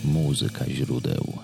Muzyka źródeł.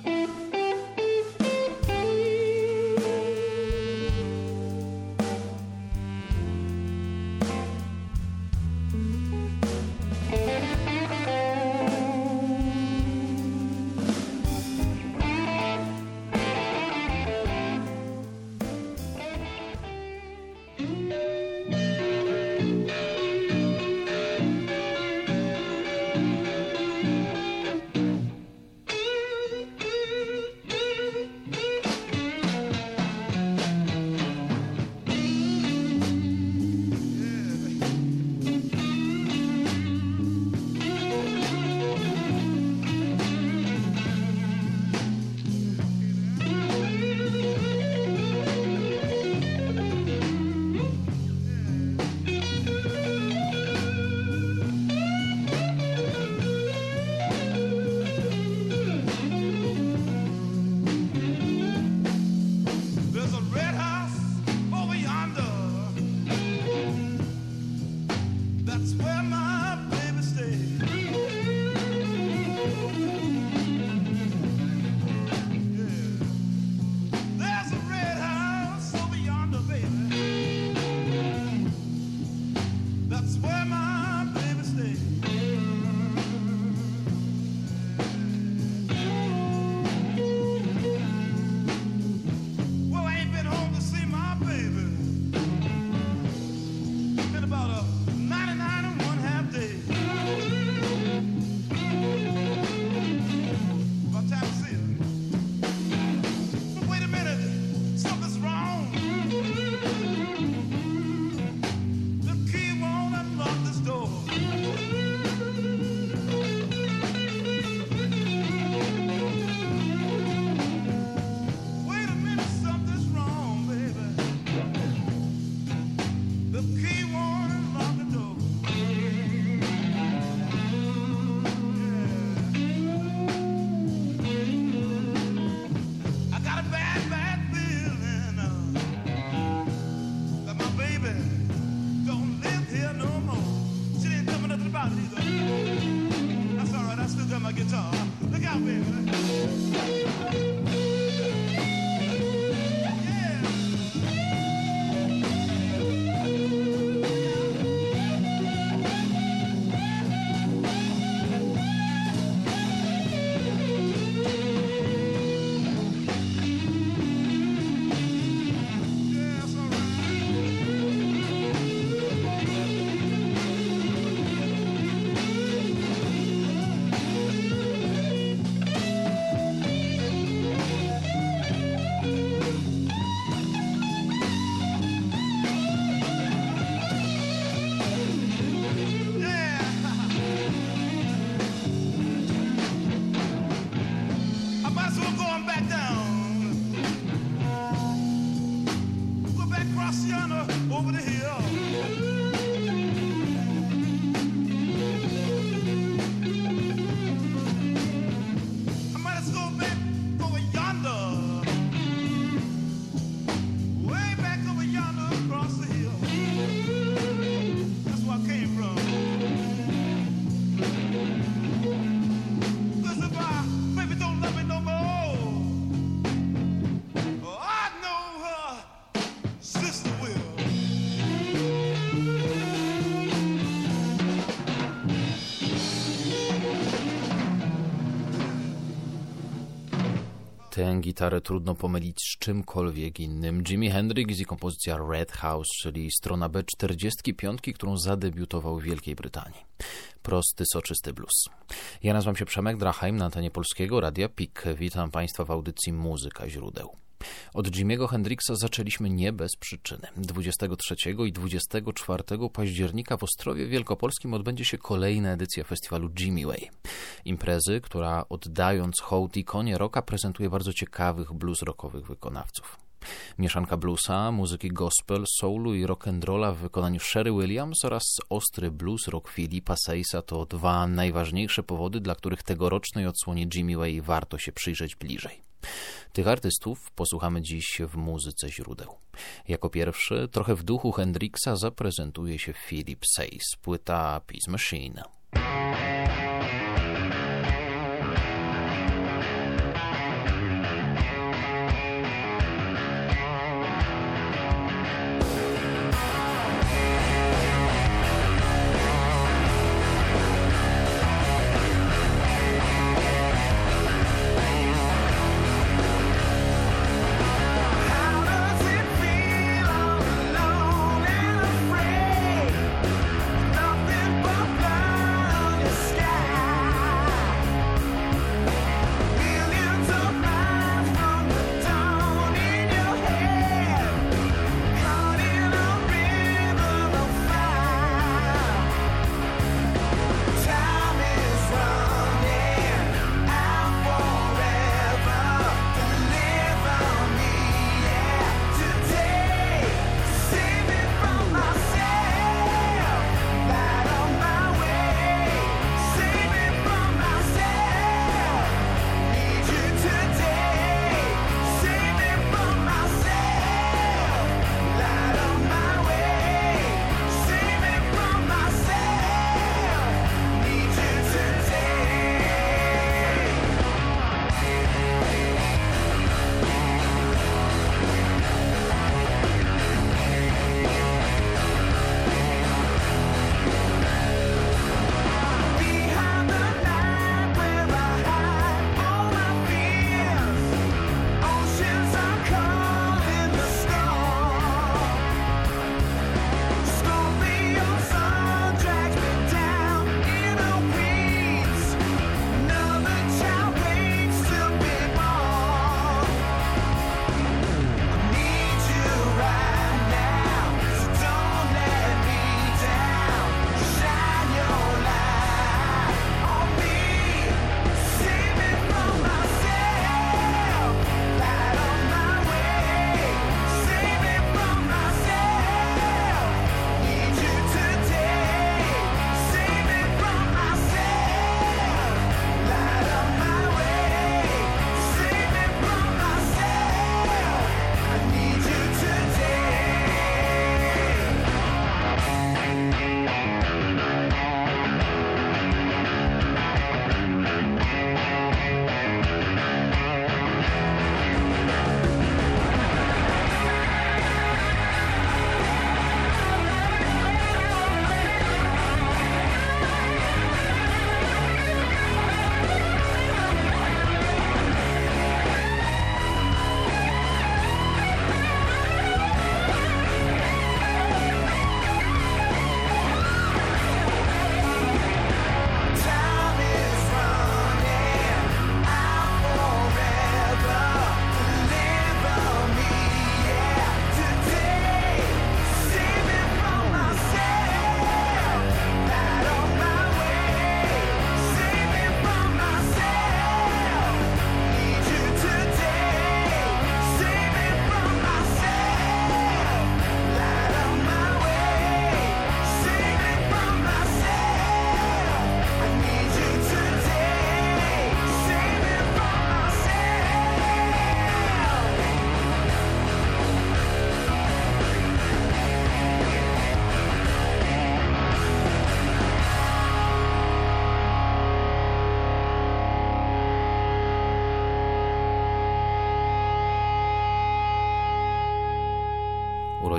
Tę gitarę trudno pomylić z czymkolwiek innym. Jimi Hendrix i kompozycja Red House, czyli strona B 45, którą zadebiutował w Wielkiej Brytanii. Prosty, soczysty blues. Ja nazywam się Przemek Drachheim, na antenie Polskiego Radia PIK. Witam Państwa w audycji Muzyka źródeł. Od Jimiego Hendrixa zaczęliśmy nie bez przyczyny. 23 i 24 października w Ostrowie Wielkopolskim odbędzie się kolejna edycja festiwalu Jimmy Way. Imprezy, która oddając hołd ikonie rocka prezentuje bardzo ciekawych blues rockowych wykonawców. Mieszanka bluesa, muzyki gospel, soulu i rock'n'rolla w wykonaniu Sherry Williams oraz ostry blues rock Philipa Saysa to dwa najważniejsze powody, dla których tegorocznej odsłonie Jimmy Way warto się przyjrzeć bliżej. Tych artystów posłuchamy dziś w muzyce źródeł. Jako pierwszy, trochę w duchu Hendrixa, zaprezentuje się Philip Says, płyta Peace Machine.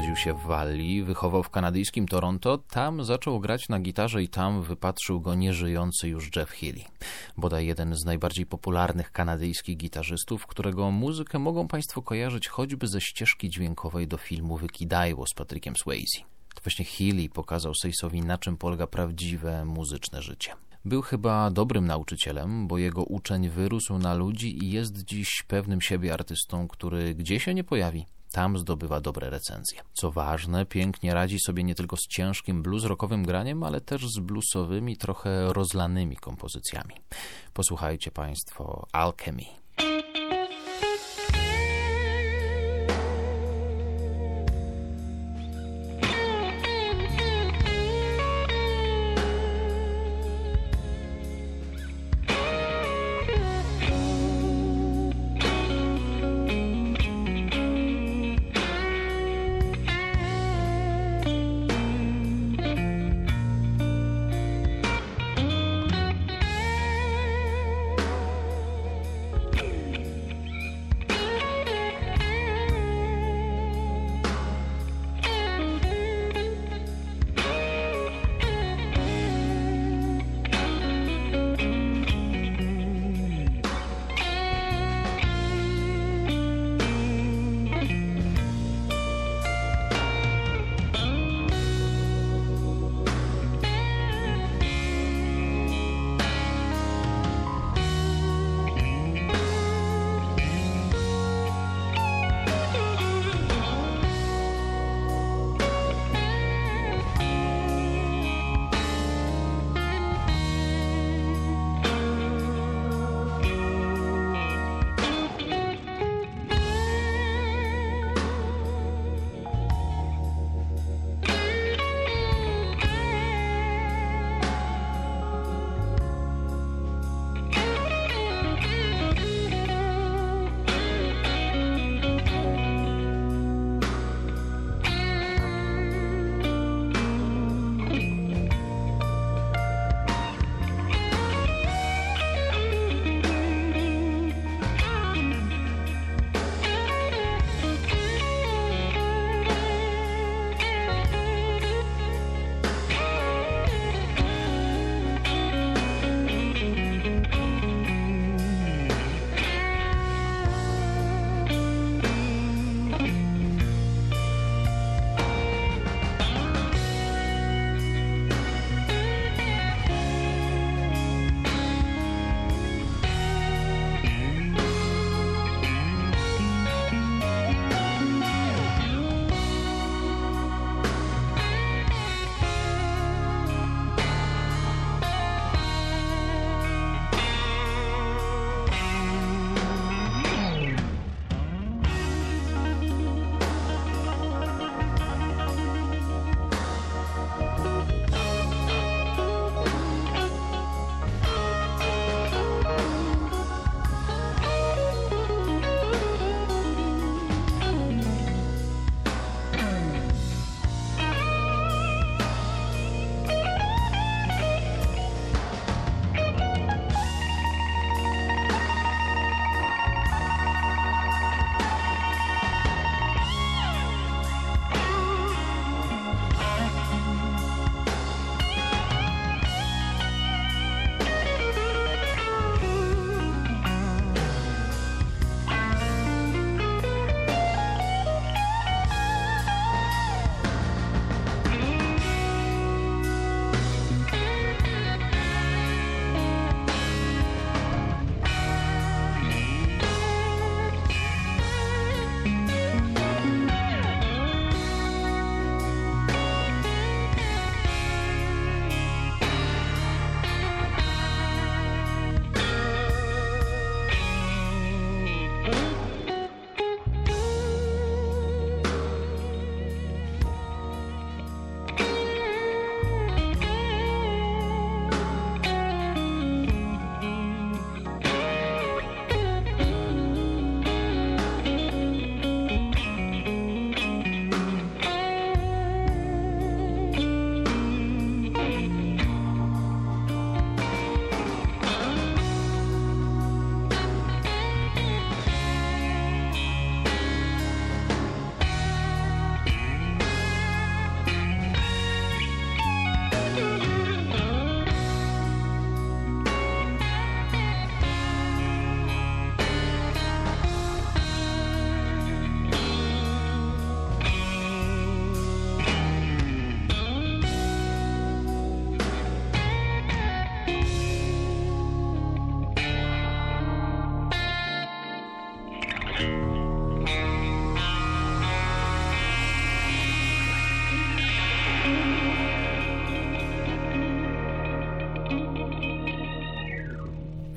urodził się w Walii, wychował w kanadyjskim Toronto, tam zaczął grać na gitarze i tam wypatrzył go nieżyjący już Jeff Healey. Bodaj jeden z najbardziej popularnych kanadyjskich gitarzystów, którego muzykę mogą Państwo kojarzyć choćby ze ścieżki dźwiękowej do filmu Wykidajło z Patrickiem Swayze. To właśnie Healey pokazał Sace'owi, na czym polega prawdziwe muzyczne życie. Był chyba dobrym nauczycielem, bo jego uczeń wyrósł na ludzi i jest dziś pewnym siebie artystą, który gdzie się nie pojawi, tam zdobywa dobre recenzje. Co ważne, pięknie radzi sobie nie tylko z ciężkim blues rockowym graniem, ale też z bluesowymi, trochę rozlanymi kompozycjami. Posłuchajcie Państwo Alchemy.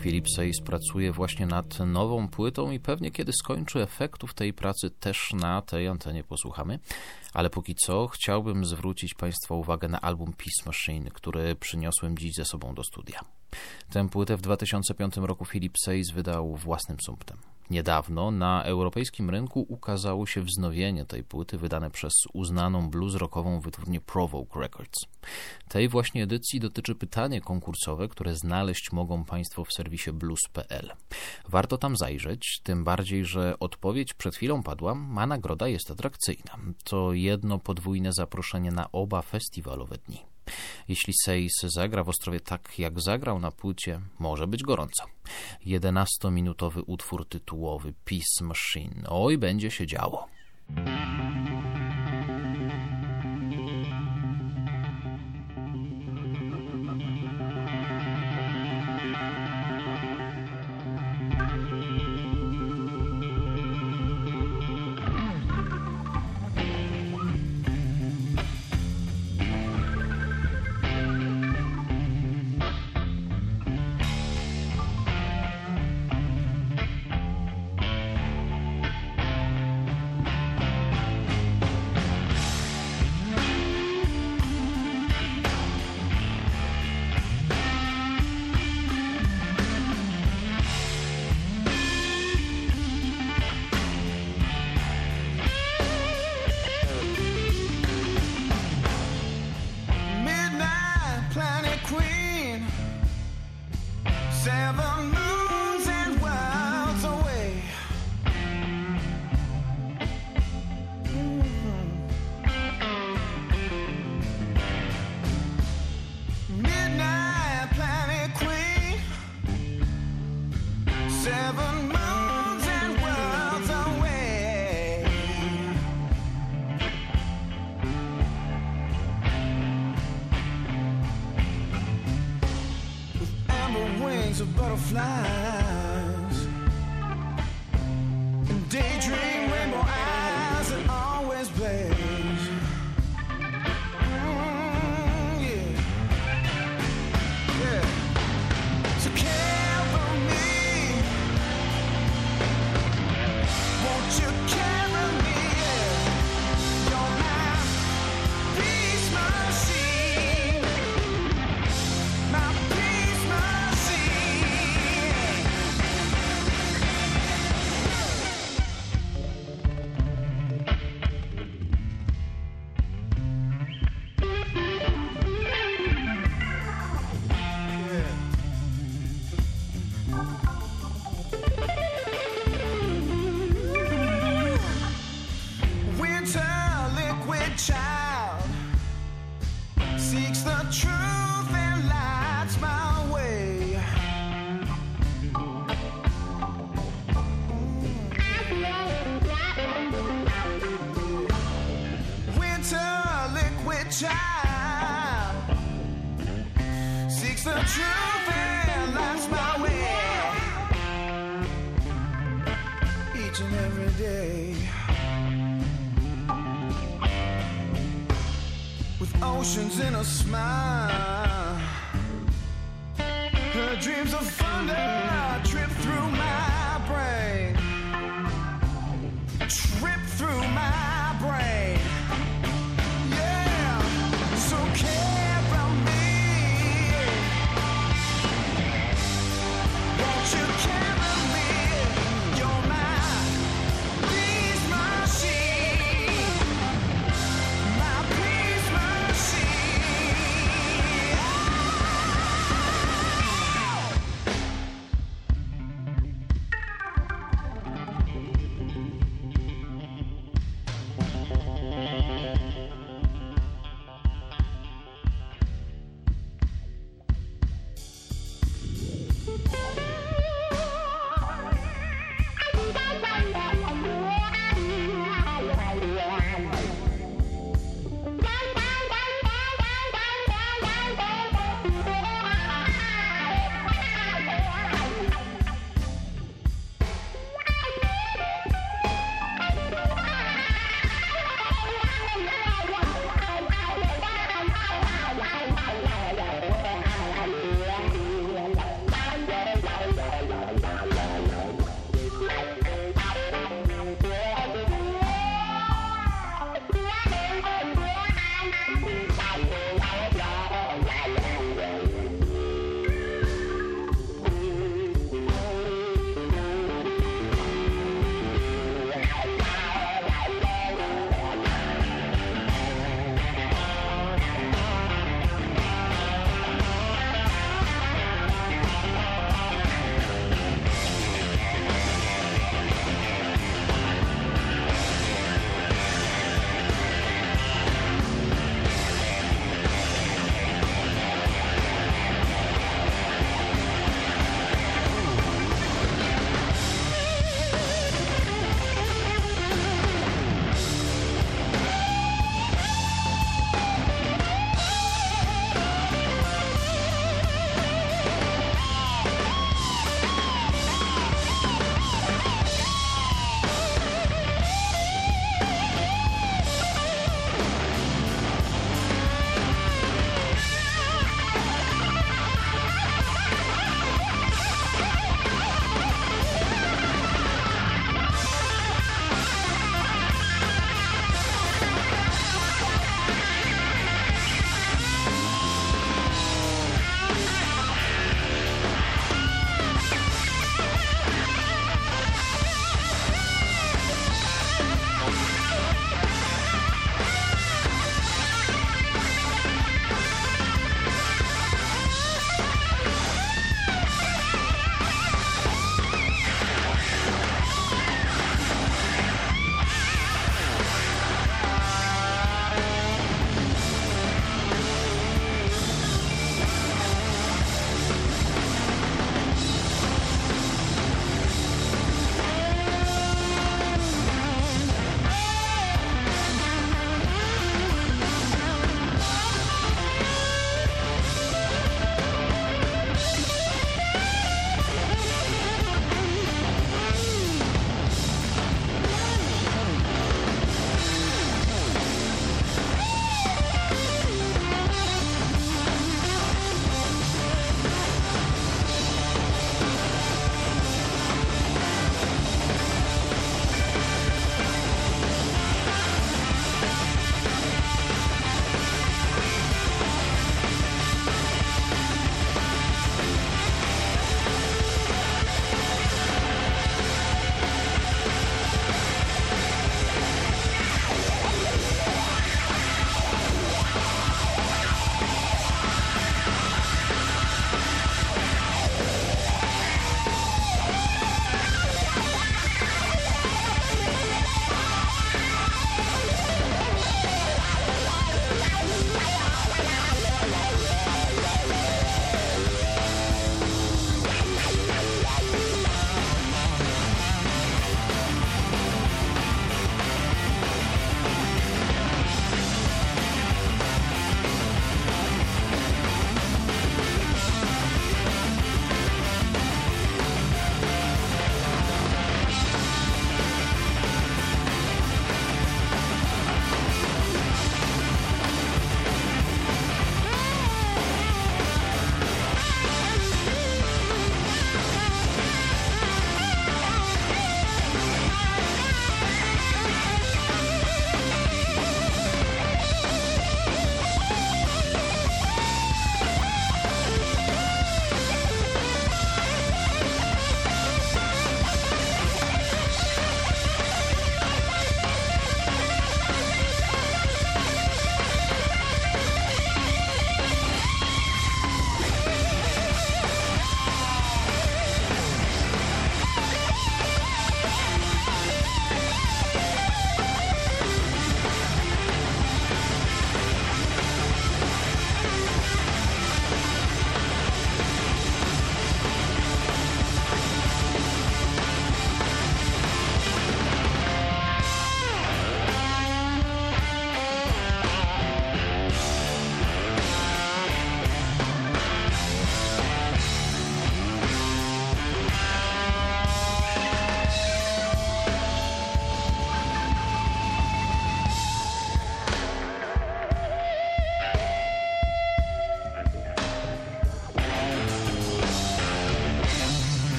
Philip Sales pracuje właśnie nad nową płytą i pewnie kiedy skończy, efektów tej pracy też na tej antenie posłuchamy. Ale póki co chciałbym zwrócić Państwa uwagę na album Peace Machine, który przyniosłem dziś ze sobą do studia. Tę płytę w 2005 roku Philip Sales wydał własnym sumptem. Niedawno na europejskim rynku ukazało się wznowienie tej płyty wydane przez uznaną blues rockową wytwórnię Provoke Records. Tej właśnie edycji dotyczy pytanie konkursowe, które znaleźć mogą Państwo w serwisie blues.pl. Warto tam zajrzeć, tym bardziej, że odpowiedź przed chwilą padła, a nagroda jest atrakcyjna. To jedno podwójne zaproszenie na oba festiwalowe dni. Jeśli Sales zagra w Ostrowie tak, jak zagrał na płycie, może być gorąco. 11-minutowy utwór tytułowy Peace Machine. Oj, będzie się działo. Of butterflies and daydream rainbow eyes that always blaze. Yeah, yeah. So care for me, won't you carry me? Yeah. You're my peace machine, my peace machine. Child seeks the truth and lights my way. Winter liquid child seeks the truth and lights my way. Each and every day. Oceans in a smile, her dreams of thunder trip through my brain, trip through my brain. Yeah, so care for me, won't you carry me? You're my peace machine, my peace machine.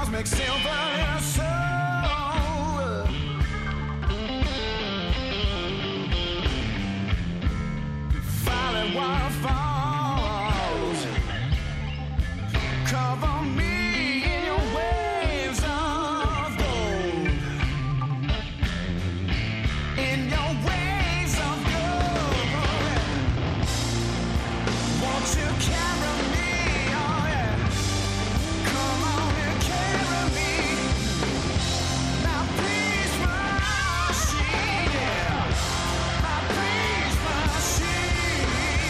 cosmic silver soul. Violet waterfalls cover me in your waves of gold. In your waves of gold. Won't you carry me? Oh yeah. Come on and carry me. Now please machine, yeah. My please machine.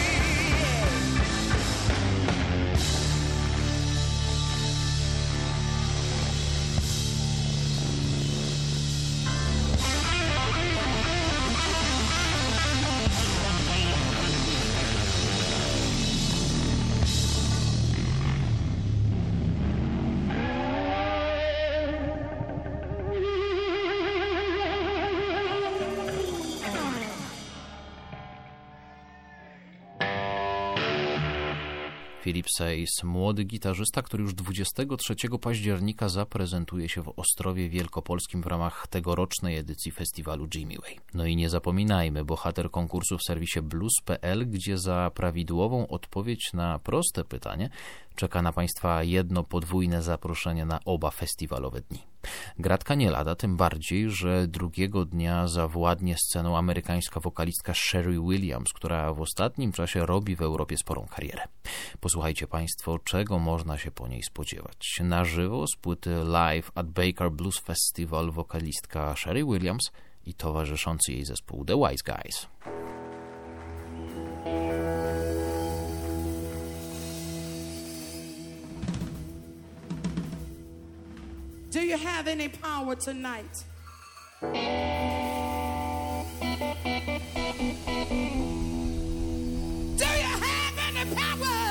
Philip Sayce, młody gitarzysta, który już 23 października zaprezentuje się w Ostrowie Wielkopolskim w ramach tegorocznej edycji festiwalu Jimmy Way. No i nie zapominajmy, bohater konkursu w serwisie blues.pl, gdzie za prawidłową odpowiedź na proste pytanie czeka na Państwa jedno podwójne zaproszenie na oba festiwalowe dni. Gratka nie lada, tym bardziej, że drugiego dnia zawładnie sceną amerykańska wokalistka Sherry Williams, która w ostatnim czasie robi w Europie sporą karierę. Posłuchajcie Państwo, czego można się po niej spodziewać. Na żywo z płyty Live at Baker Blues Festival wokalistka Sherry Williams i towarzyszący jej zespół The Wise Guys. Do you have any power tonight? Do you have any power?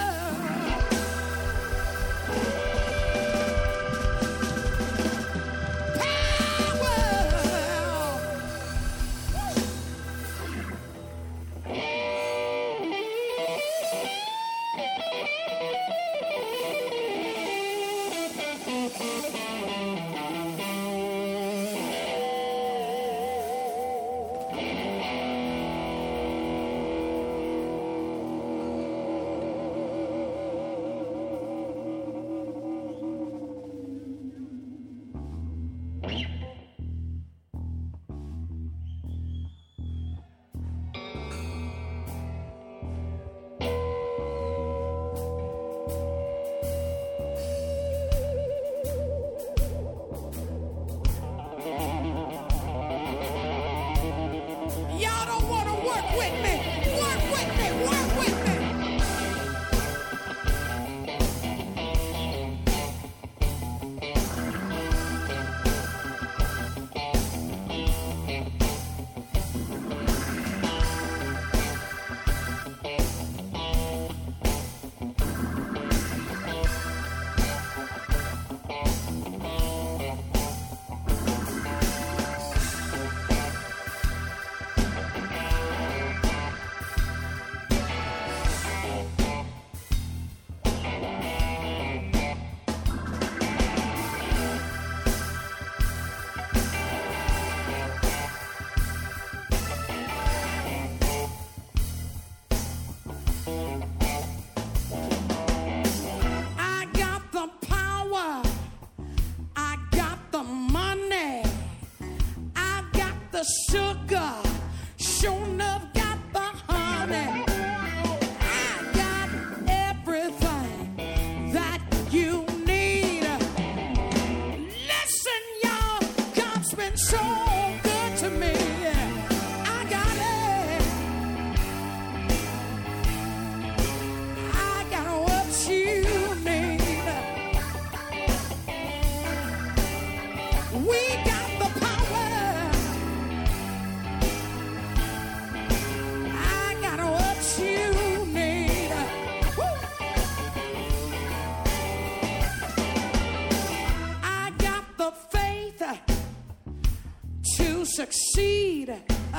Succeed.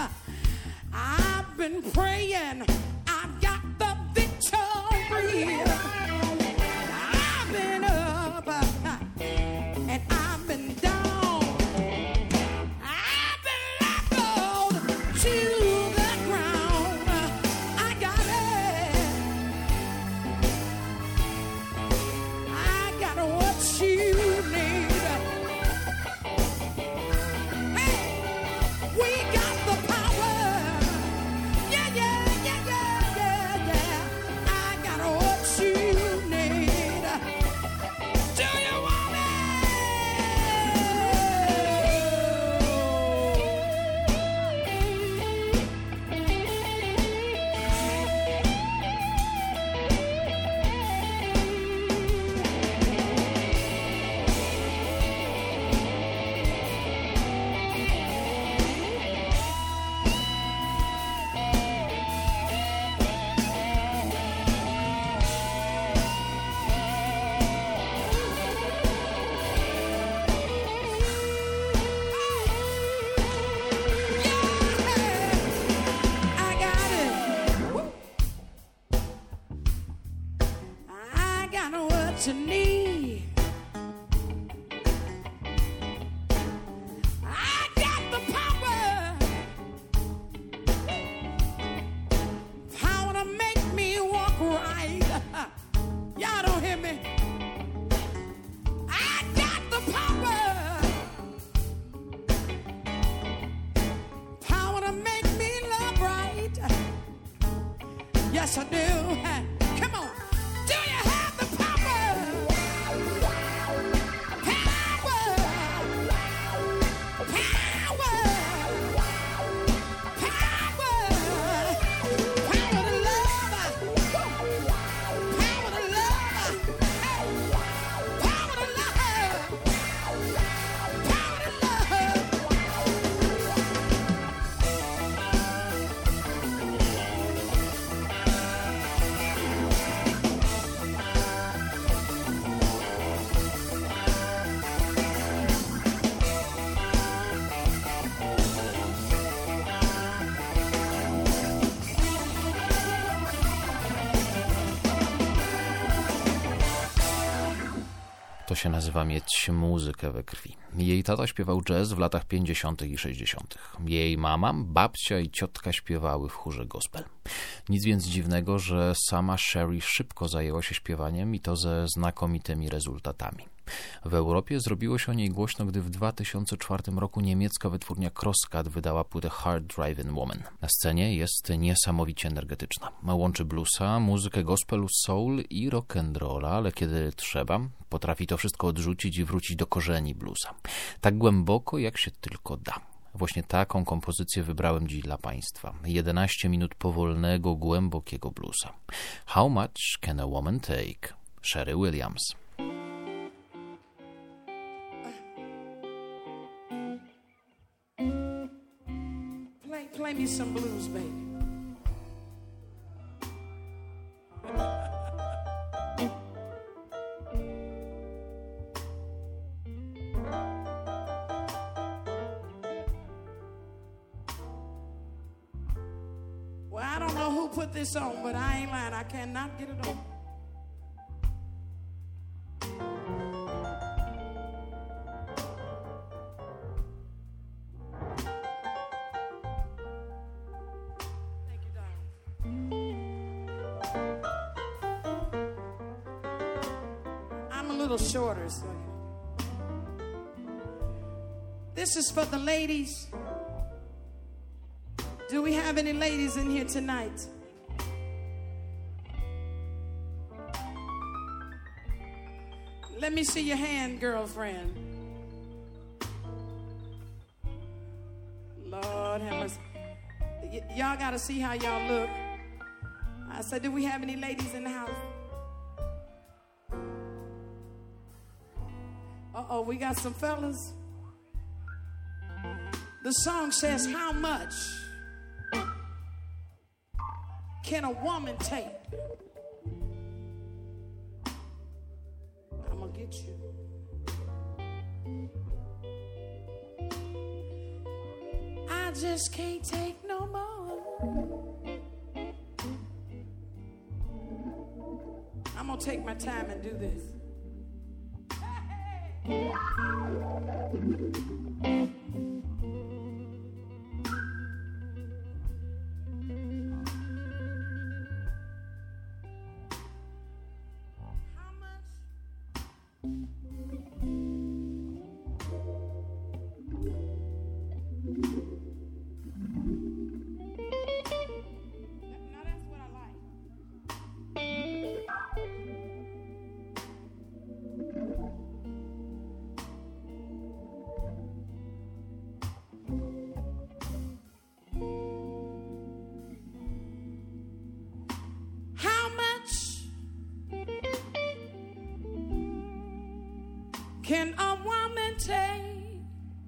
I've been praying. I've got the victory. I've been up and Yes, I do. Come on. Do you have the power? Power. Power. Power. Power to love. Power to love. Power to love. Power to love. To się nazywa mieć muzykę we krwi. Jej tata śpiewał jazz w latach 50. i 60. Jej mama, babcia i ciotka śpiewały w chórze gospel. Nic więc dziwnego, że sama Sherry szybko zajęła się śpiewaniem i to ze znakomitymi rezultatami. W Europie zrobiło się o niej głośno, gdy w 2004 roku niemiecka wytwórnia Crosscut wydała płytę Hard Driving Woman. Na scenie jest niesamowicie energetyczna. Łączy bluesa, muzykę gospelu, soul i rock'n'rolla, ale kiedy trzeba, potrafi to wszystko odrzucić i wrócić do korzeni bluesa. Tak głęboko, jak się tylko da. Właśnie taką kompozycję wybrałem dziś dla Państwa. 11 minut powolnego, głębokiego bluesa. How much can a woman take? Sherry Williams. Play me some blues, baby. Well, I don't know who put this on, but I ain't lying. I cannot get it on. Shorter, so this is for the ladies. Do we have any ladies in here tonight? Let me see your hand, girlfriend. Lord have mercy. Y'all got to see how y'all look. I said, do we have any ladies in the house? Uh-oh, we got some fellas. The song says, how much can a woman take? I'm gonna get you. I just can't take no more. I'm gonna take my time and do this. Can a woman take?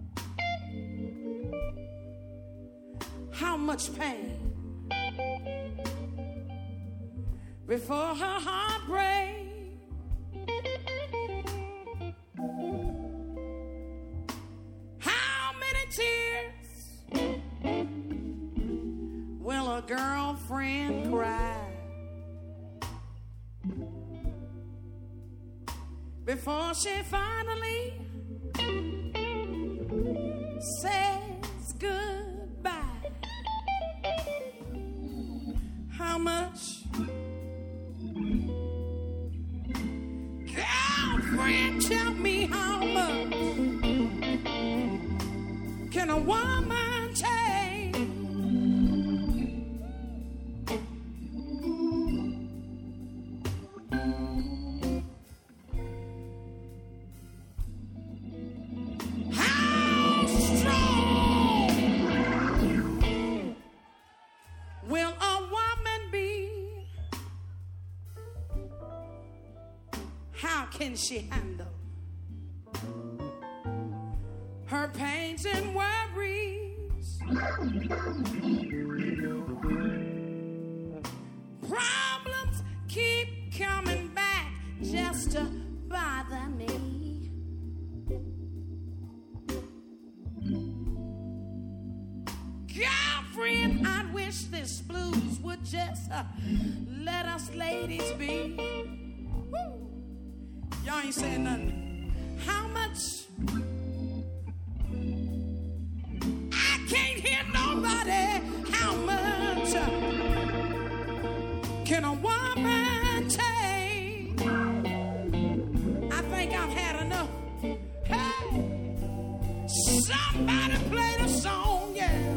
How much pain before her heart breaks? How many tears will a girlfriend cry before she finally says goodbye? How much? Girlfriend, tell me how much can a woman take? can she handle her pains and worries? Problems keep coming back just to bother me. Girlfriend, I wish this blues would just let us ladies be. Woo. Y'all ain't saying nothing. How much? I can't hear nobody. How much can a woman take? I think I've had enough. Hey, somebody play the song, yeah.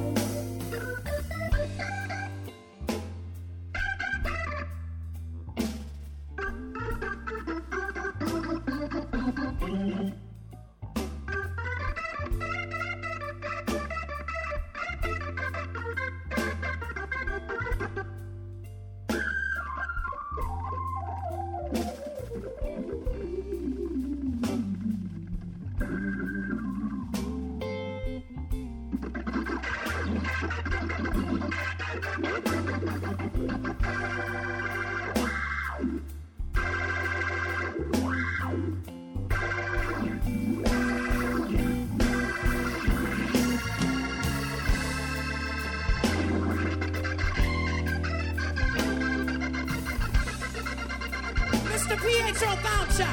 Mr. Pietro Boucher.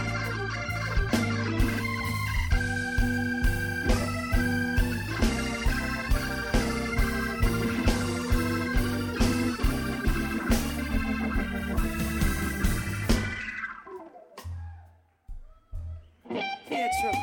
Pietro.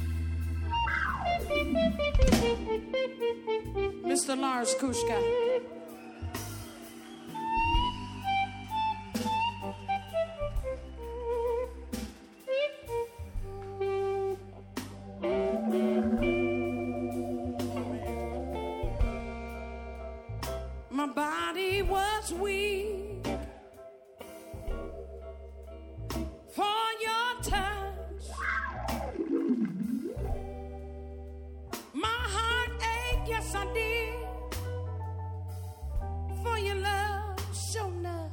Mr. Lars Kushka. was weak for your touch. My heart ached, yes I did, for your love, sure enough.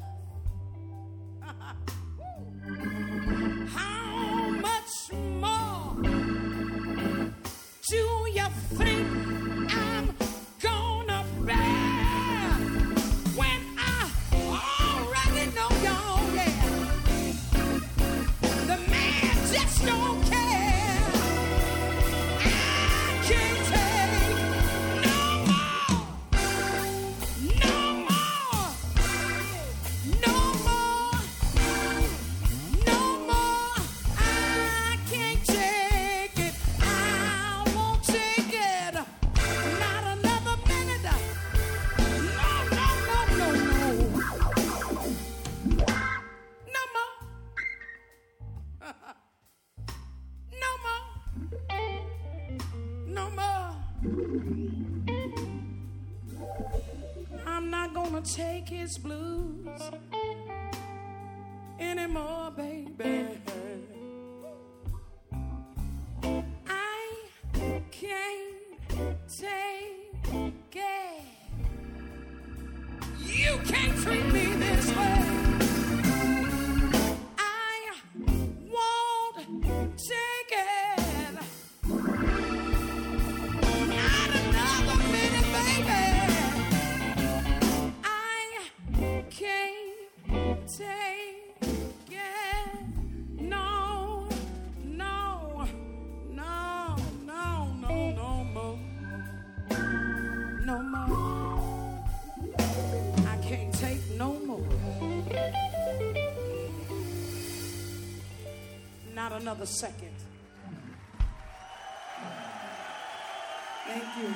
How much more do you think I'm gonna bear when I already know y'all, yeah? The man just don't care. I can't take no more, no more, no more, no more. I can't take it. I won't take it. Not another minute. No, no, no, no, no. No more. No more. No more. I'm not gonna take his blues anymore, baby. I can't take it. You can't treat me this way. I won't take it. Not another minute, baby. I can't take it. No, no, no, no, no, no more. No more. I can't take no more. Not another second. Thank you.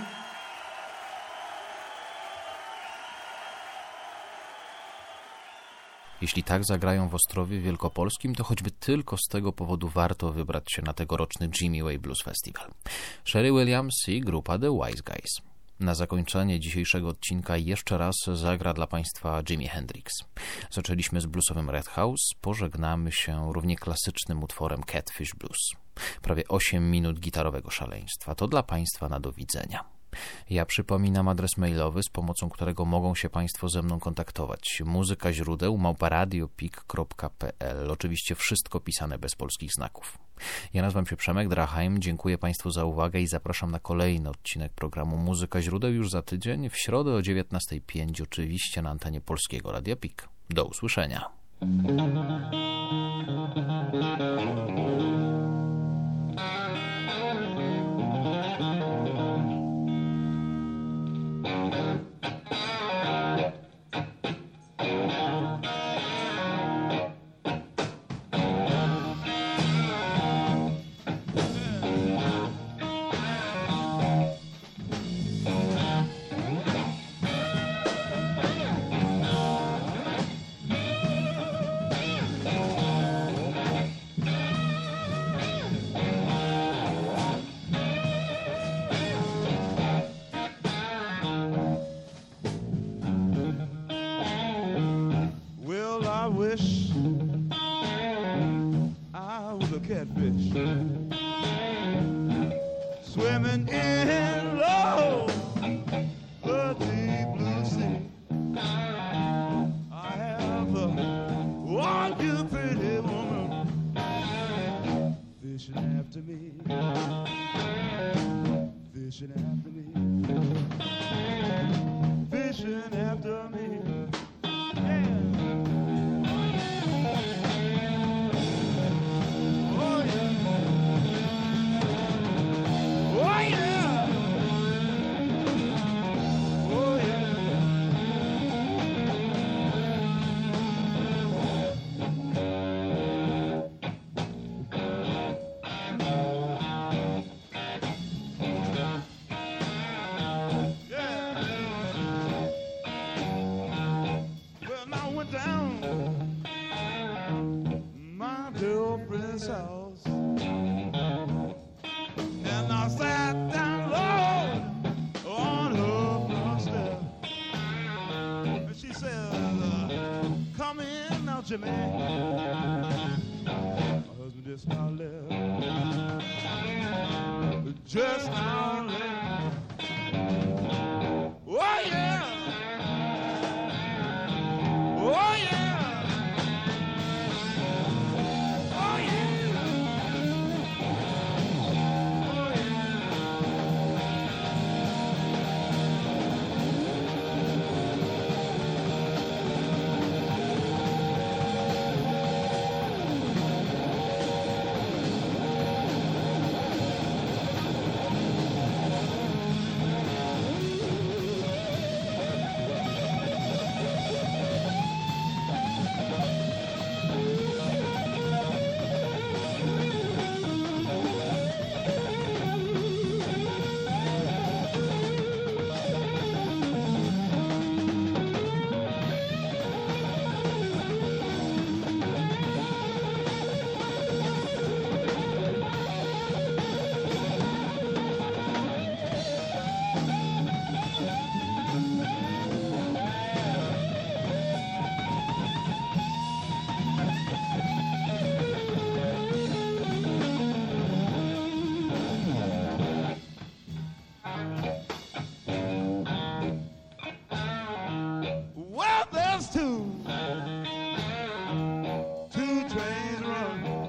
Jeśli tak zagrają w Ostrowie Wielkopolskim, to choćby tylko z tego powodu warto wybrać się na tegoroczny Jimmy Way Blues Festival. Sherry Williams i grupa The Wise Guys. Na zakończenie dzisiejszego odcinka jeszcze raz zagra dla Państwa Jimi Hendrix. Zaczęliśmy z bluesowym Red House, pożegnamy się równie klasycznym utworem Catfish Blues. Prawie 8 minut gitarowego szaleństwa. To dla Państwa na do widzenia. Ja przypominam adres mailowy, z pomocą którego mogą się Państwo ze mną kontaktować. Muzyka źródeł @radiopik.pl. Oczywiście wszystko pisane bez polskich znaków. Ja nazywam się Przemek Drachheim, dziękuję Państwu za uwagę i zapraszam na kolejny odcinek programu Muzyka źródeł już za tydzień, w środę o 19:05, oczywiście na antenie Polskiego Radia PIK. Do usłyszenia. Wish I was a catfish swimming in love, the deep blue sea. I have one you pretty woman fishing after me, fishing after me, fishing after me. Down my girlfriend's house, and I sat down low on her front step, and she said, come in now, Jimmy. My husband just now left. Just now left. Oh yeah. Oh yeah. Oh yeah. Oh yeah. Well, there's two trains run,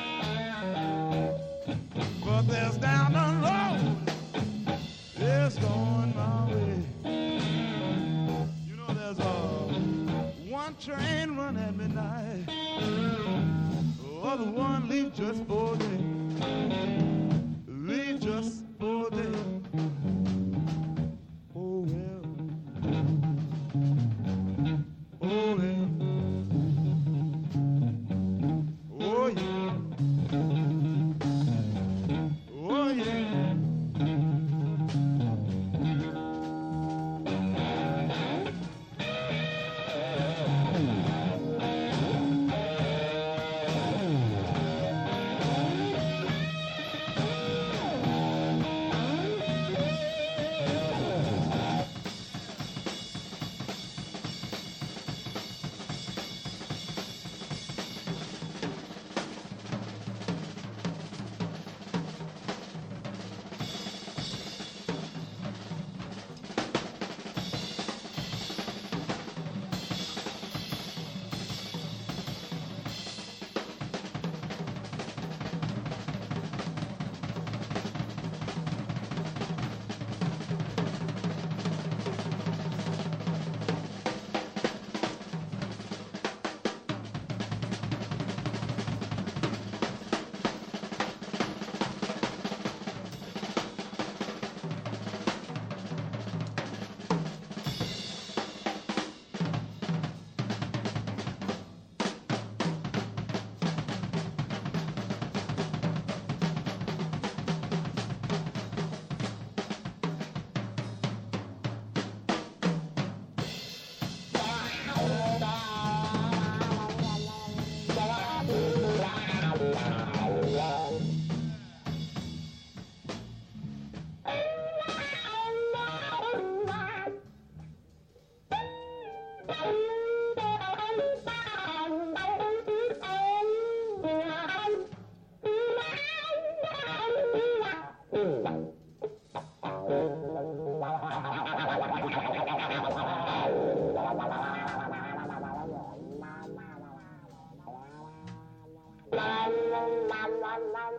but there's down the road, it's going my way. You know there's one train run at midnight, the other one leave just for a day, leave just for a day. Oh well. Oh yeah. Oh yeah. Oh yeah.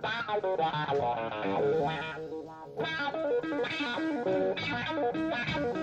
la la la la